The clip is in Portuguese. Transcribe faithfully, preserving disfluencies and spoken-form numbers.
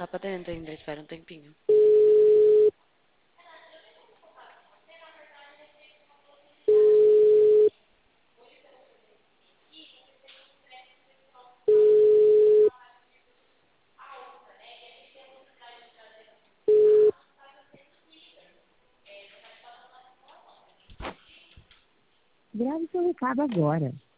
Tá pra dentro ainda, espera um tempinho. Grave seu recado agora.